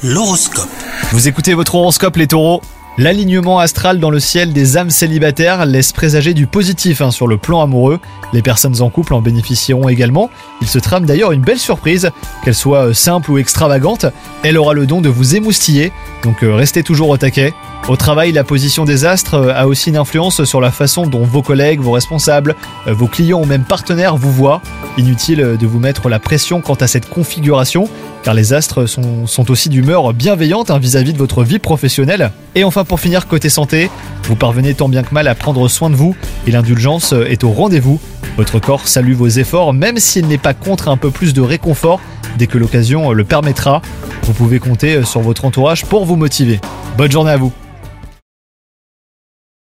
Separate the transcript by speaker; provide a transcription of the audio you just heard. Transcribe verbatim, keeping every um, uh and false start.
Speaker 1: L'horoscope.
Speaker 2: Vous écoutez votre horoscope les taureaux. L'alignement astral dans le ciel des âmes célibataires laisse présager du positif hein, sur le plan amoureux. Les personnes en couple en bénéficieront également. Il se trame d'ailleurs une belle surprise, qu'elle soit simple ou extravagante. Elle aura le don de vous émoustiller, donc euh, restez toujours au taquet. Au travail, la position des astres a aussi une influence sur la façon dont vos collègues, vos responsables, euh, vos clients ou même partenaires vous voient. Inutile de vous mettre la pression quant à cette configuration, car les astres sont, sont aussi d'humeur bienveillante hein, vis-à-vis de votre vie professionnelle. Et enfin pour finir, côté santé, vous parvenez tant bien que mal à prendre soin de vous et l'indulgence est au rendez-vous. Votre corps salue vos efforts même s'il n'est pas contre un peu plus de réconfort dès que l'occasion le permettra. Vous pouvez compter sur votre entourage pour vous motiver. Bonne journée à vous.